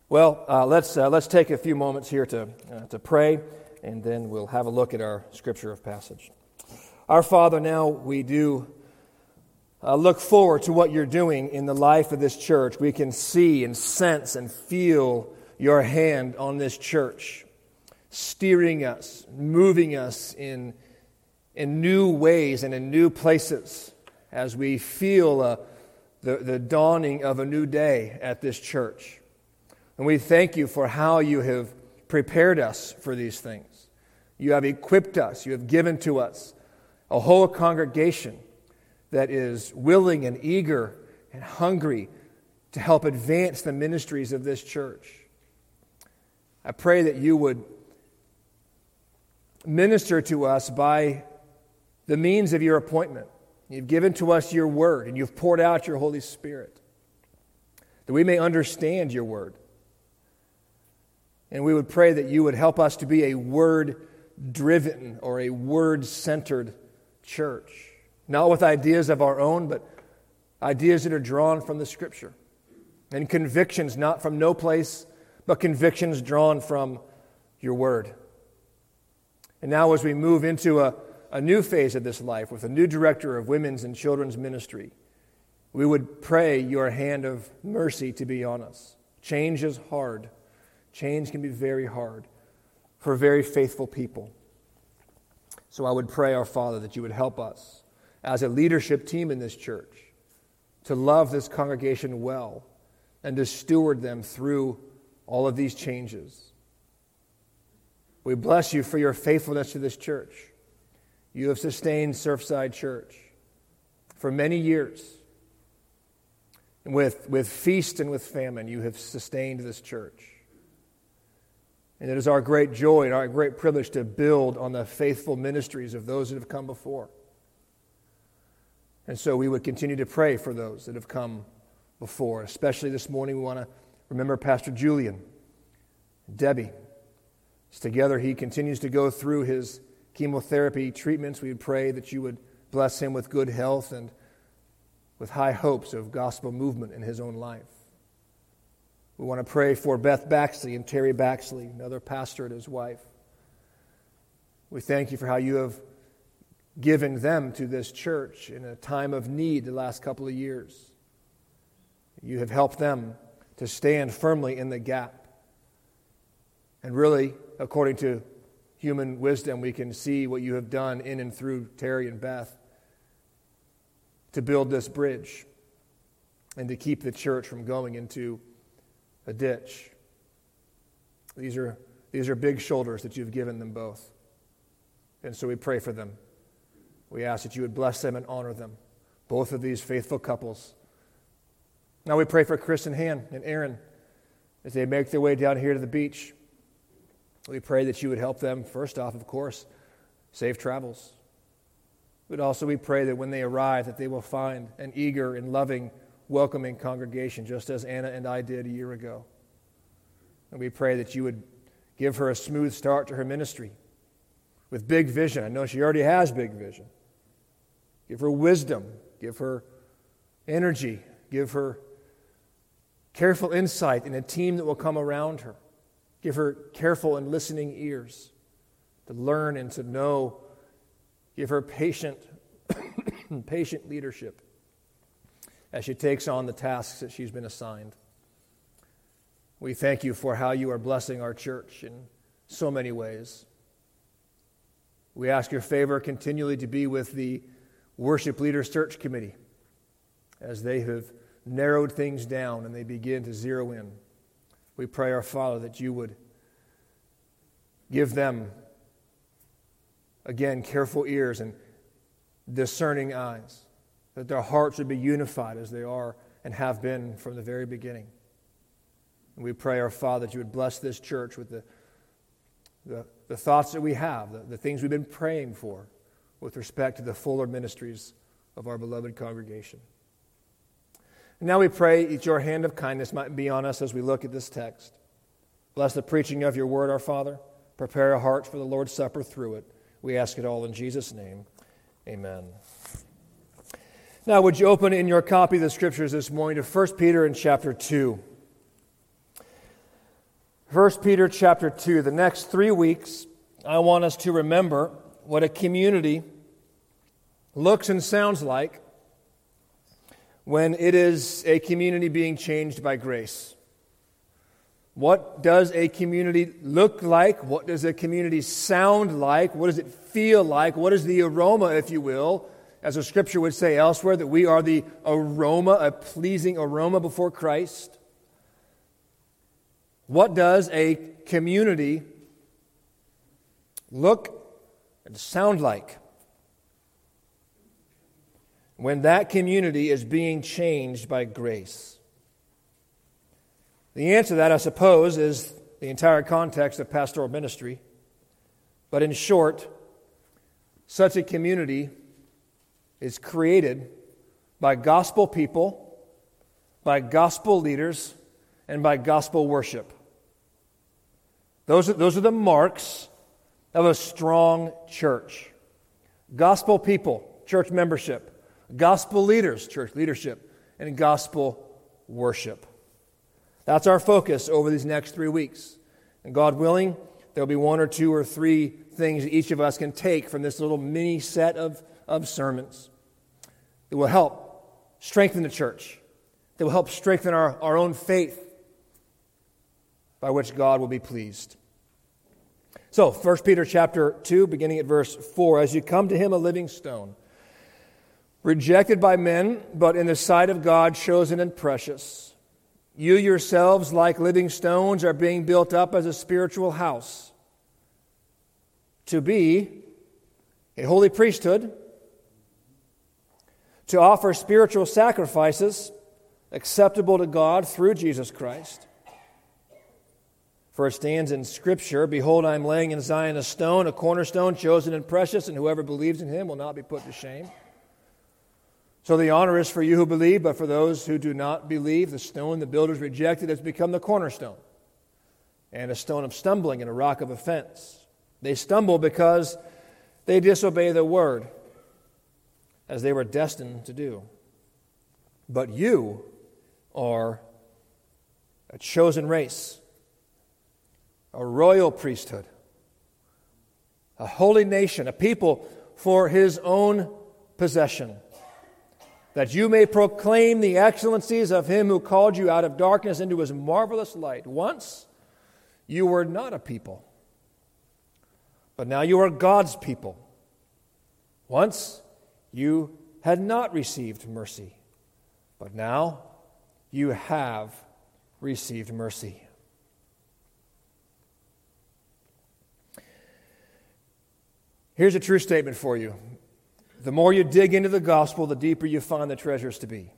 Well, let's take a few moments here to pray, and then we'll have a look at our scripture of passage. Our Father, now we do look forward to what you're doing in the life of this church. We can see and sense and feel your hand on this church, steering us, moving us in new ways and in new places as we feel the dawning of a new day at this church. And we thank you for how you have prepared us for these things. You have equipped us. You have given to us a whole congregation that is willing and eager and hungry to help advance the ministries of this church. I pray that you would minister to us by the means of your appointment. You've given to us your word, and you've poured out your Holy Spirit, that we may understand your word. And we would pray that you would help us to be a word-driven or a word-centered church. Not with ideas of our own, but ideas that are drawn from the Scripture. And convictions not from no place, but convictions drawn from your word. And now as we move into a new phase of this life with a new director of women's and children's ministry, we would pray your hand of mercy to be on us. Change is hard. Change can be very hard for very faithful people. So I would pray, our Father, that you would help us as a leadership team in this church to love this congregation well and to steward them through all of these changes. We bless you for your faithfulness to this church. You have sustained Surfside Church for many years. And with feast and with famine, you have sustained this church. And it is our great joy and our great privilege to build on the faithful ministries of those that have come before. And so we would continue to pray for those that have come before. Especially this morning, we want to remember Pastor Julian, Debbie. As together he continues to go through his chemotherapy treatments, we would pray that you would bless him with good health and with high hopes of gospel movement in his own life. We want to pray for Beth Baxley and Terry Baxley, another pastor and his wife. We thank you for how you have given them to this church in a time of need the last couple of years. You have helped them to stand firmly in the gap. And really, according to human wisdom, we can see what you have done in and through Terry and Beth to build this bridge and to keep the church from going into a ditch. These are big shoulders that you've given them both. And so we pray for them. We ask that you would bless them and honor them, both of these faithful couples. Now we pray for Chris and Han and Aaron as they make their way down here to the beach. We pray that you would help them, first off, of course, safe travels. But also we pray that when they arrive, that they will find an eager and loving, welcoming congregation, just as Anna and I did a year ago. And we pray that you would give her a smooth start to her ministry with big vision. I know she already has big vision. Give her wisdom. Give her energy. Give her careful insight in a team that will come around her. Give her careful and listening ears to learn and to know. Give her patient leadership as she takes on the tasks that she's been assigned. We thank you for how you are blessing our church in so many ways. We ask your favor continually to be with the Worship Leaders Search Committee as they have narrowed things down and they begin to zero in. We pray, our Father, that you would give them, again, careful ears and discerning eyes, that their hearts would be unified as they are and have been from the very beginning. And we pray, our Father, that you would bless this church with the thoughts that we have, the things we've been praying for with respect to the fuller ministries of our beloved congregation. And now we pray that your hand of kindness might be on us as we look at this text. Bless the preaching of your word, our Father. Prepare our hearts for the Lord's Supper through it. We ask it all in Jesus' name. Amen. Now, would you open in your copy of the Scriptures this morning to 1 Peter in chapter 2. 1 Peter chapter 2, the next 3 weeks, I want us to remember what a community looks and sounds like when it is a community being changed by grace. What does a community look like? What does a community sound like? What does it feel like? What is the aroma, if you will, as the Scripture would say elsewhere, that we are the aroma, a pleasing aroma before Christ? What does a community look and sound like when that community is being changed by grace? The answer to that, I suppose, is the entire context of pastoral ministry. But in short, such a community is created by gospel people, by gospel leaders, and by gospel worship. Those are the marks of a strong church. Gospel people, church membership. Gospel leaders, church leadership. And gospel worship. That's our focus over these next 3 weeks. And God willing, there'll be 1 or 2 or 3 things that each of us can take from this little mini set of sermons that will help strengthen the church, that will help strengthen our own faith, by which God will be pleased. So, 1 Peter chapter 2, beginning at verse 4, as you come to him, a living stone, rejected by men, but in the sight of God chosen and precious. You yourselves, like living stones, are being built up as a spiritual house, to be a holy priesthood, to offer spiritual sacrifices acceptable to God through Jesus Christ. For it stands in Scripture, behold, I am laying in Zion a stone, a cornerstone, chosen and precious, and whoever believes in him will not be put to shame. So the honor is for you who believe, but for those who do not believe, the stone the builders rejected has become the cornerstone, and a stone of stumbling and a rock of offense. They stumble because they disobey the word, as they were destined to do. But you are a chosen race, a royal priesthood, a holy nation, a people for his own possession, that you may proclaim the excellencies of him who called you out of darkness into his marvelous light. Once you were not a people, but now you are God's people. Once you had not received mercy, but now you have received mercy. Here's a true statement for you. The more you dig into the gospel, the deeper you find the treasures to be.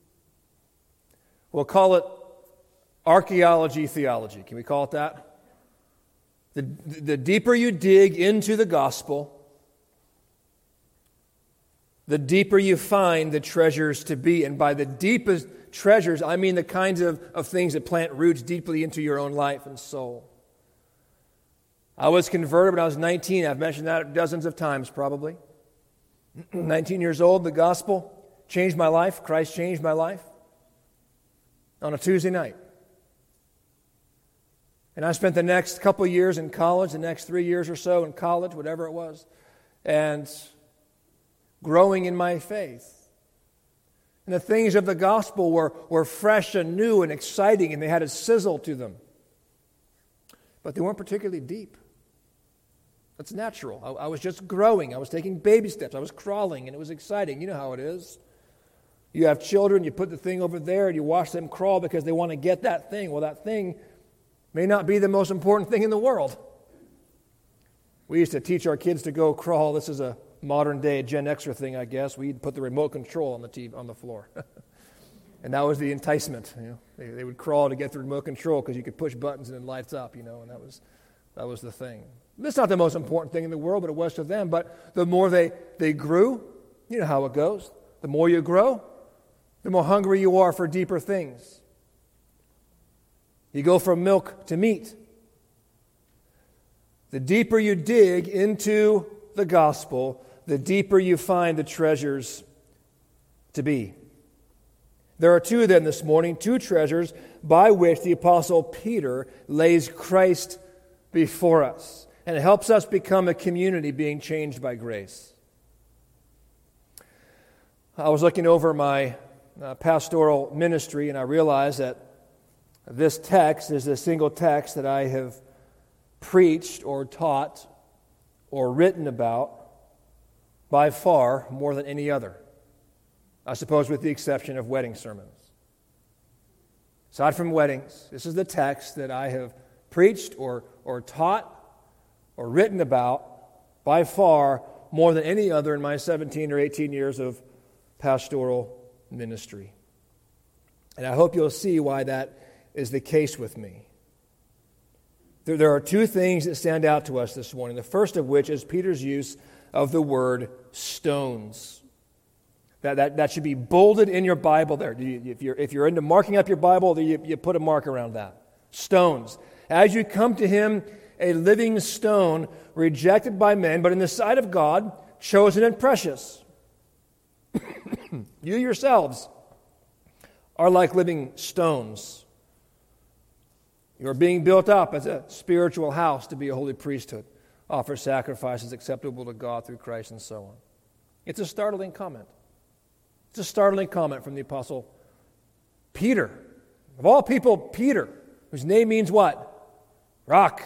We'll call it archaeology theology. Can we call it that? The deeper you dig into the gospel, the deeper you find the treasures to be. And by the deepest treasures, I mean the kinds of things that plant roots deeply into your own life and soul. I was converted when I was 19. I've mentioned that dozens of times probably. 19 years old, the gospel changed my life. Christ changed my life on a Tuesday night. And I spent the next couple of years in college, the next 3 years or so in college, whatever it was, and growing in my faith. And the things of the gospel were fresh and new and exciting, and they had a sizzle to them. But they weren't particularly deep. That's natural. I was just growing. I was taking baby steps. I was crawling, and it was exciting. You know how it is. You have children, you put the thing over there, and you watch them crawl because they want to get that thing. Well, that thing may not be the most important thing in the world. We used to teach our kids to go crawl. This is a modern-day Gen Xer thing, I guess. We'd put the remote control on the TV, on the floor. And that was the enticement. They would crawl to get the remote control because you could push buttons and it lights up, and that was the thing. It's not the most important thing in the world, but it was to them. But the more they grew, you know how it goes. The more you grow, the more hungry you are for deeper things. You go from milk to meat. The deeper you dig into the gospel, the deeper you find the treasures to be. There are two then this morning, two treasures by which the Apostle Peter lays Christ before us. And it helps us become a community being changed by grace. I was looking over my pastoral ministry, and I realized that this text is the single text that I have preached or taught or written about by far more than any other. I suppose with the exception of wedding sermons. Aside from weddings, this is the text that I have preached or taught or written about by far more than any other in my 17 or 18 years of pastoral ministry. And I hope you'll see why that is the case with me. There are two things that stand out to us this morning. The first of which is Peter's use of the word stones. That should be bolded in your Bible there. If you're into marking up your Bible, you put a mark around that. Stones. As you come to him, a living stone, rejected by men, but in the sight of God, chosen and precious. You yourselves are like living stones. You are being built up as a spiritual house to be a holy priesthood, offer sacrifices acceptable to God through Christ, and so on. It's a startling comment. It's a startling comment from the Apostle Peter. Of all people, Peter, whose name means what? Rock.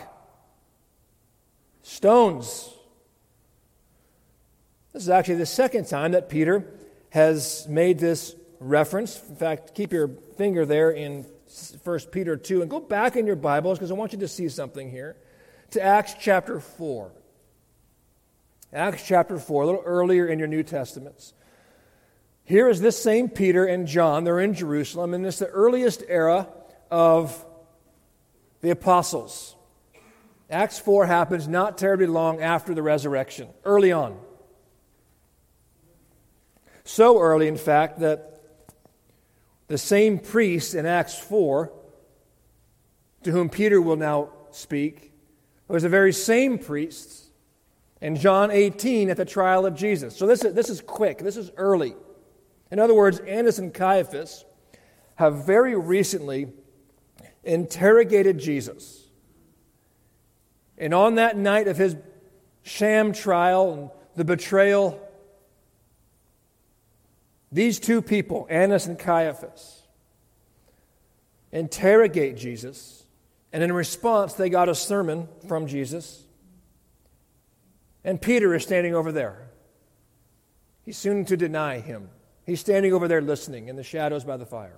Stones. This is actually the second time that Peter has made this reference. In fact, keep your finger there in 1 Peter 2 and go back in your Bibles because I want you to see something here. To Acts chapter 4. Acts chapter 4, a little earlier in your New Testaments. Here is this same Peter and John. They're in Jerusalem, and it's the earliest era of the apostles. Acts 4 happens not terribly long after the resurrection, early on. So early, in fact, that the same priests in Acts 4, to whom Peter will now speak, was the very same priests in John 18 at the trial of Jesus. So this is quick. This is early. In other words, Annas and Caiaphas have very recently interrogated Jesus. And on that night of his sham trial and the betrayal, these two people, Annas and Caiaphas, interrogate Jesus, and in response, they got a sermon from Jesus. And Peter is standing over there. He's soon to deny him. He's standing over there listening in the shadows by the fire.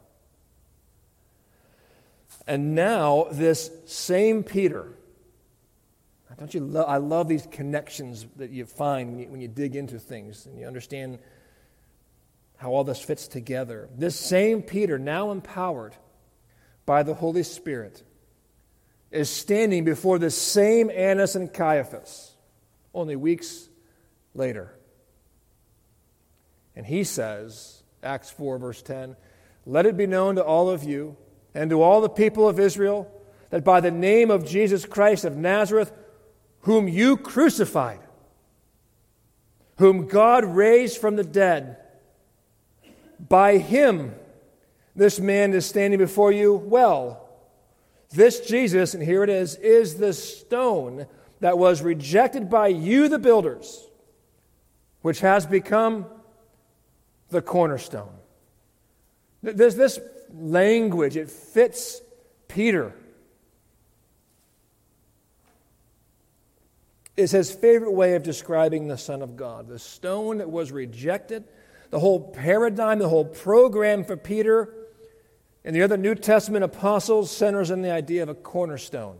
And now this same Peter, don't you I love these connections that you find when you dig into things and you understand how all this fits together. This same Peter, now empowered by the Holy Spirit, is standing before the same Annas and Caiaphas only weeks later. And he says, Acts 4, verse 10, "Let it be known to all of you and to all the people of Israel that by the name of Jesus Christ of Nazareth, whom you crucified, whom God raised from the dead, by him this man is standing before you well. This Jesus," and here it is the stone that was rejected by you, the builders, which has become the cornerstone. This language, it fits Peter. It's his favorite way of describing the Son of God. The stone that was rejected, the whole paradigm, the whole program for Peter and the other New Testament apostles centers on the idea of a cornerstone.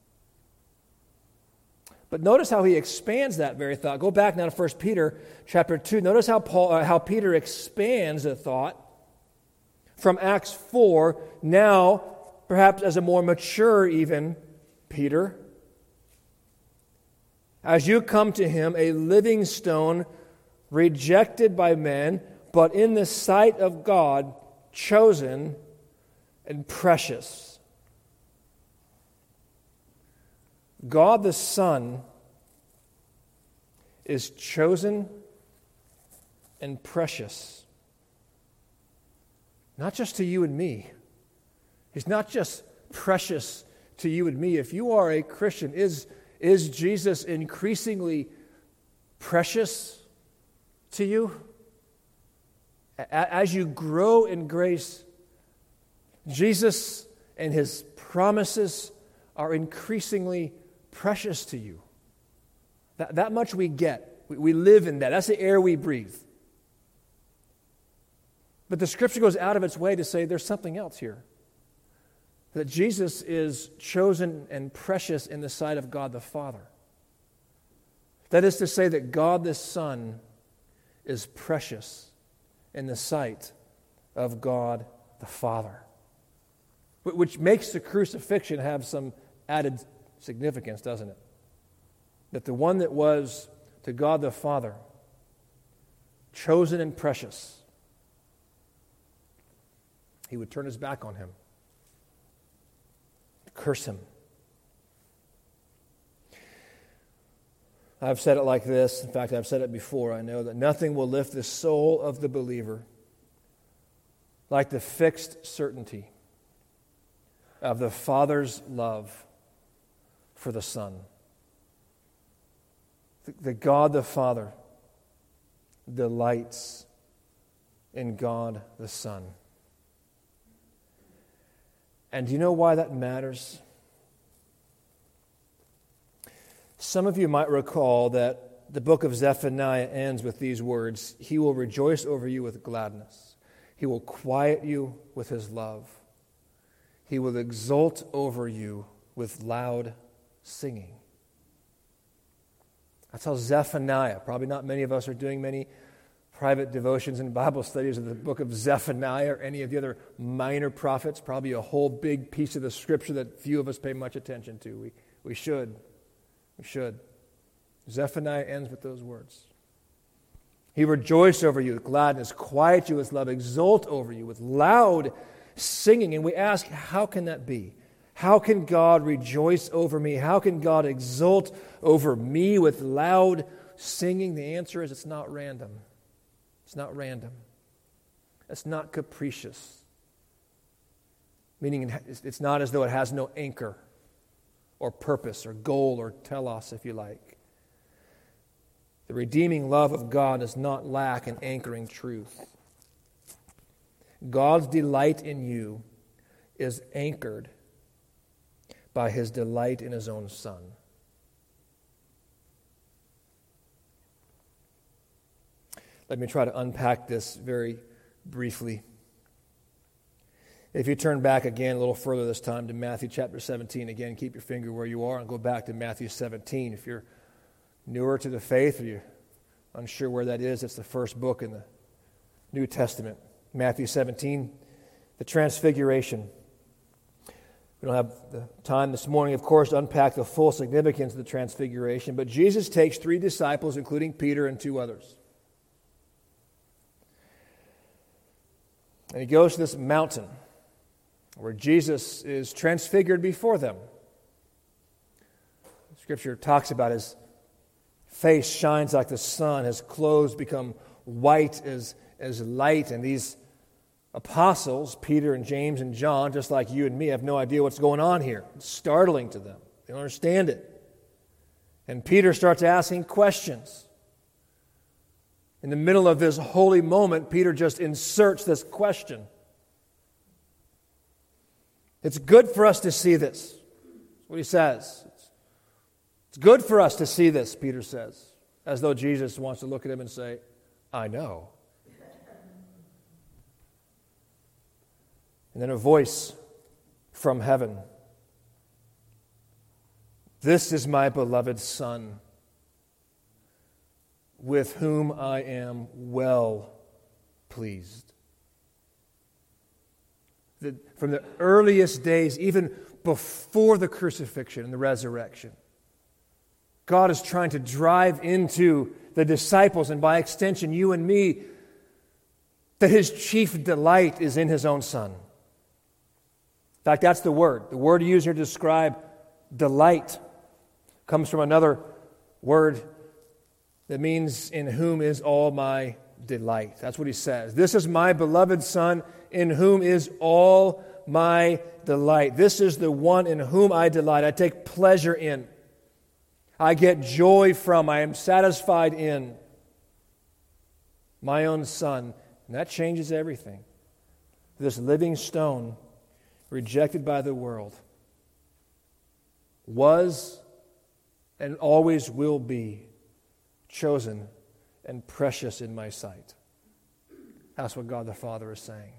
But notice how he expands that very thought. Go back now to 1 Peter chapter 2. Notice how Peter expands the thought from Acts 4, now perhaps as a more mature even Peter. As you come to him, a living stone, rejected by men, but in the sight of God, chosen and precious. God the Son is chosen and precious. not just to you and me. He's not just precious to you and me. If you are a Christian, is Jesus increasingly precious to you? As you grow in grace, Jesus and His promises are increasingly precious to you. That much we get. We live in that. That's the air we breathe. But the Scripture goes out of its way to say there's something else here. That Jesus is chosen and precious in the sight of God the Father. That is to say that God the Son is precious in the sight of God the Father. Which makes the crucifixion have some added significance, doesn't it? That the one that was to God the Father, chosen and precious, He would turn His back on Him, curse Him. I've said it like this. In fact, I've said it before. I know that nothing will lift the soul of the believer like the fixed certainty of the Father's love for the Son. The God the Father delights in God the Son. And do you know why that matters? Some of you might recall that the book of Zephaniah ends with these words, He will rejoice over you with gladness. He will quiet you with His love. He will exult over you with loud singing. That's how Zephaniah, probably not many of us are doing many private devotions and Bible studies of the book of Zephaniah or any of the other minor prophets, probably a whole big piece of the Scripture that few of us pay much attention to. We should. We should. Zephaniah ends with those words. He rejoice over you with gladness, quiet you with love, exult over you with loud singing. And we ask, how can that be? How can God rejoice over me? How can God exult over me with loud singing? The answer is it's not random. It's not random. It's not capricious. Meaning it's not as though it has no anchor or purpose or goal or telos, if you like. The redeeming love of God does not lack an anchoring truth. God's delight in you is anchored by His delight in His own Son. Let me try to unpack this very briefly. If you turn back again a little further this time to Matthew chapter 17, again, keep your finger where you are and go back to Matthew 17. If you're newer to the faith or you're unsure where that is, it's the first book in the New Testament. Matthew 17, the Transfiguration. We don't have the time this morning, of course, to unpack the full significance of the Transfiguration, but Jesus takes 3 disciples, including Peter and 2 others. And He goes to this mountain where Jesus is transfigured before them. Scripture talks about His face shines like the sun, His clothes become white as light, and these apostles, Peter and James and John, just like you and me, have no idea what's going on here. It's startling to them. They don't understand it. And Peter starts asking questions. In the middle of this holy moment, Peter just inserts this question. It's good for us to see this. That's what he says. It's good for us to see this, Peter says, as though Jesus wants to look at him and say, I know. And then a voice from heaven. This is my beloved Son, with whom I am well pleased. From the earliest days, even before the crucifixion and the resurrection, God is trying to drive into the disciples, and by extension, you and me, that His chief delight is in His own Son. In fact, that's the word. The word used here to describe delight comes from another word that means in whom is all my delight. That's what he says. This is my beloved Son, in whom is all my delight. This is the one in whom I delight. I take pleasure in. I get joy from. I am satisfied in my own Son. And that changes everything. This living stone, rejected by the world, was and always will be chosen and precious in my sight. That's what God the Father is saying.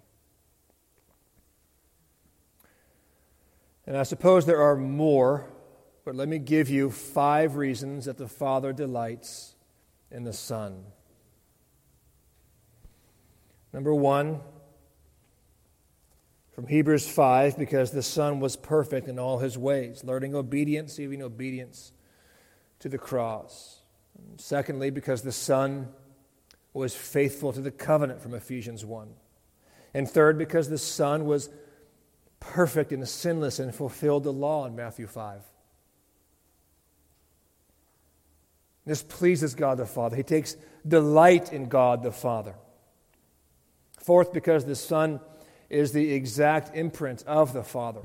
And I suppose there are more, but let me give you 5 reasons that the Father delights in the Son. Number 1, from Hebrews 5, because the Son was perfect in all his ways, learning obedience, even obedience to the cross. And secondly, because the Son was faithful to the covenant, from Ephesians 1. And third, because the Son was perfect and sinless and fulfilled the law in Matthew 5. This pleases God the Father. He takes delight in God the Father. Fourth, because the Son is the exact imprint of the Father.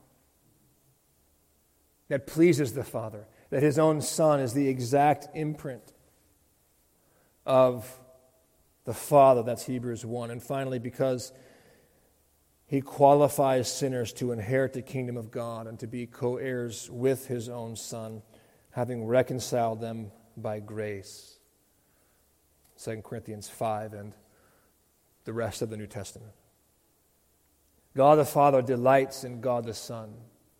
That pleases the Father, that his own Son is the exact imprint of the Father. That's Hebrews 1. And finally, because he qualifies sinners to inherit the kingdom of God and to be co-heirs with his own Son, having reconciled them by grace. 2 Corinthians 5 and the rest of the New Testament. God the Father delights in God the Son.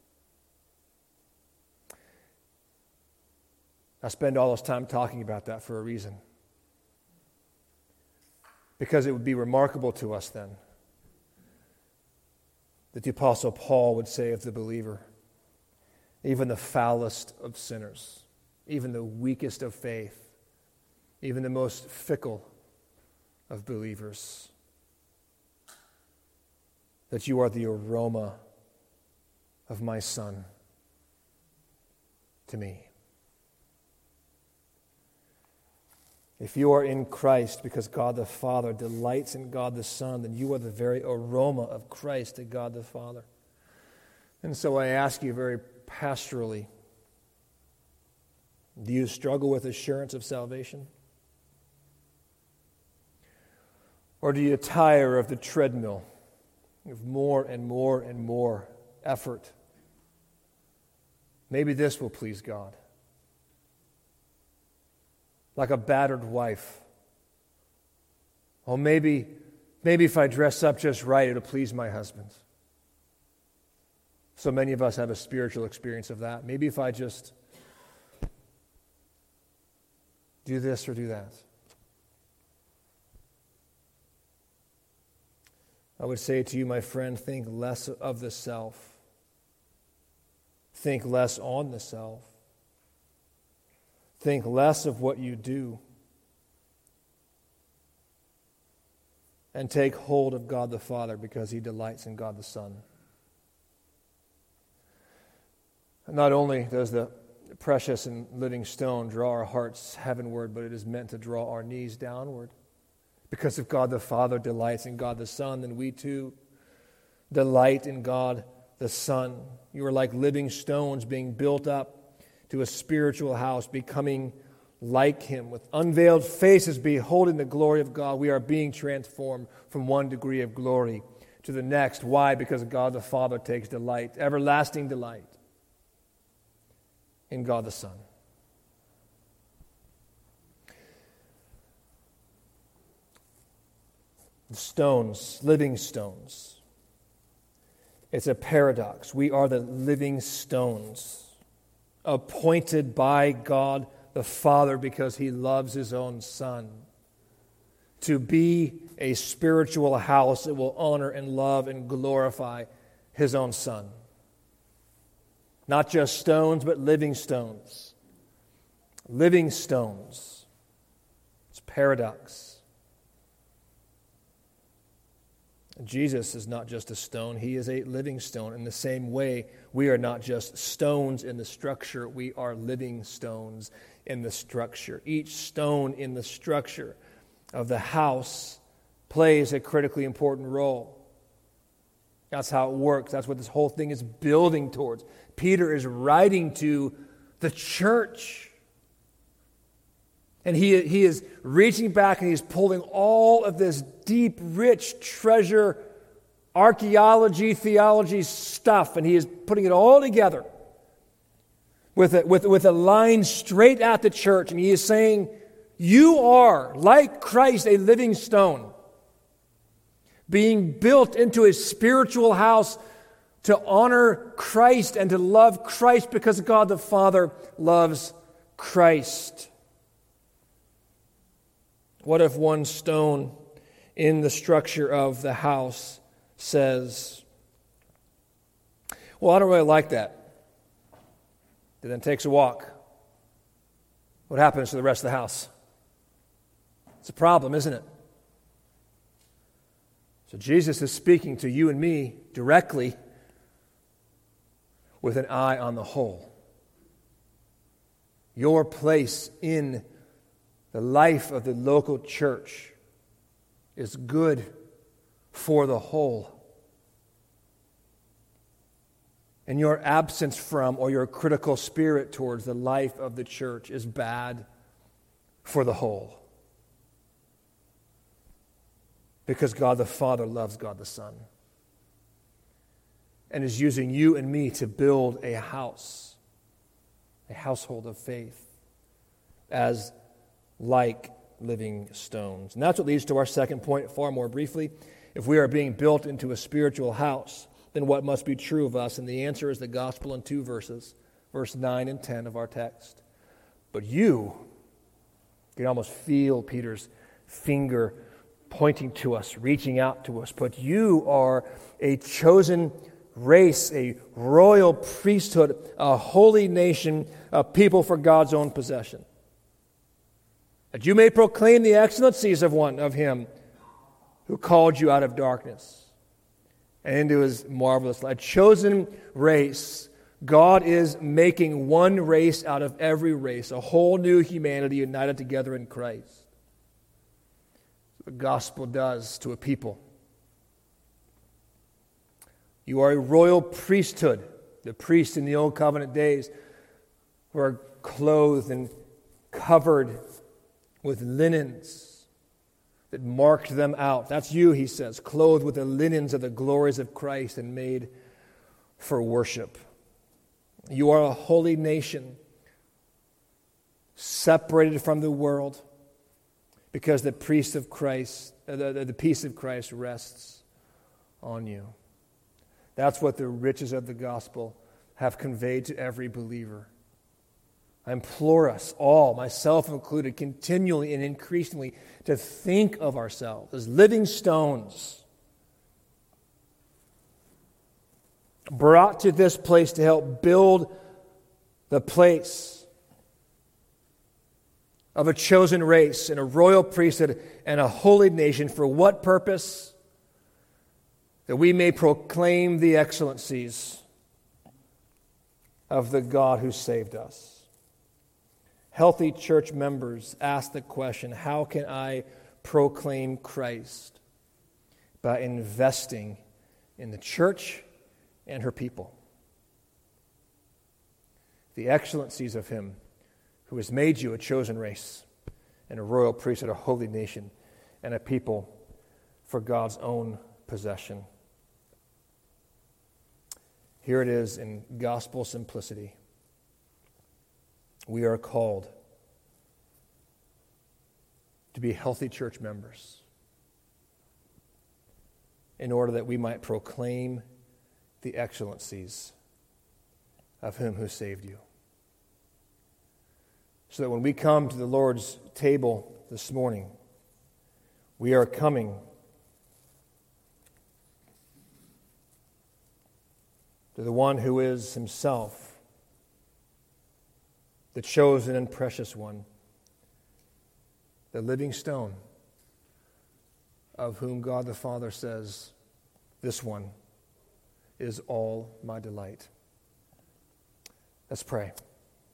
I spend all this time talking about that for a reason. Because it would be remarkable to us then that the Apostle Paul would say of the believer, even the foulest of sinners, even the weakest of faith, even the most fickle of believers, that you are the aroma of my Son to me. If you are in Christ because God the Father delights in God the Son, then you are the very aroma of Christ to God the Father. And so I ask you very pastorally, do you struggle with assurance of salvation? Or do you tire of the treadmill of more and more and more effort? Maybe this will please God. Like a battered wife. Oh, maybe if I dress up just right, it'll please my husband. So many of us have a spiritual experience of that. Maybe if I just do this or do that. I would say to you, my friend, think less of the self. Think less on the self. Think less of what you do. And take hold of God the Father because he delights in God the Son. Not only does the precious and living stone draw our hearts heavenward, but it is meant to draw our knees downward. Because if God the Father delights in God the Son, then we too delight in God the Son. You are like living stones being built up to a spiritual house, becoming like him. With unveiled faces beholding the glory of God, we are being transformed from one degree of glory to the next. Why? Because God the Father takes delight, everlasting delight, in God the Son. Stones, living stones. It's a paradox. We are the living stones, appointed by God the Father because he loves his own Son, to be a spiritual house that will honor and love and glorify his own Son. Not just stones, but living stones. Living stones. It's a paradox. Jesus is not just a stone, he is a living stone. In the same way, we are not just stones in the structure, we are living stones in the structure. Each stone in the structure of the house plays a critically important role. That's how it works. That's what this whole thing is building towards. Peter is writing to the church. And he is reaching back and he's pulling all of this deep, rich treasure, archaeology, theology stuff, and he is putting it all together with a line straight at the church. And he is saying, you are, like Christ, a living stone, being built into a spiritual house to honor Christ and to love Christ because God the Father loves Christ. What if one stone in the structure of the house says, well, I don't really like that. And then takes a walk. What happens to the rest of the house? It's a problem, isn't it? So Jesus is speaking to you and me directly with an eye on the whole. Your place in the life of the local church is good for the whole. And your absence from or your critical spirit towards the life of the church is bad for the whole. Because God the Father loves God the Son and is using you and me to build a house, a household of faith, as like living stones. And that's what leads to our second point far more briefly. If we are being built into a spiritual house, then what must be true of us? And the answer is the gospel in 2 verses, verse 9 and 10 of our text. But you can almost feel Peter's finger pointing to us, reaching out to us. But you are a chosen race, a royal priesthood, a holy nation, a people for God's own possession, that you may proclaim the excellencies of him who called you out of darkness and into his marvelous light. A chosen race. God is making one race out of every race, a whole new humanity united together in Christ. The gospel does to a people. You are a royal priesthood. The priests in the Old Covenant days were clothed and covered with linens that marked them out. That's you, he says, clothed with the linens of the glories of Christ and made for worship. You are a holy nation, separated from the world, because the peace of Christ rests on you. That's what the riches of the gospel have conveyed to every believer. I implore us all, myself included, continually and increasingly to think of ourselves as living stones, brought to this place to help build the place of a chosen race and a royal priesthood and a holy nation. For what purpose? That we may proclaim the excellencies of the God who saved us. Healthy church members ask the question, how can I proclaim Christ? By investing in the church and her people. The excellencies of him who has made you a chosen race and a royal priesthood, a holy nation, and a people for God's own possession. Here it is in gospel simplicity. We are called to be healthy church members in order that we might proclaim the excellencies of him who saved you. So that when we come to the Lord's table this morning, we are coming to the one who is himself the chosen and precious one, the living stone, of whom God the Father says, this one is all my delight. Let's pray.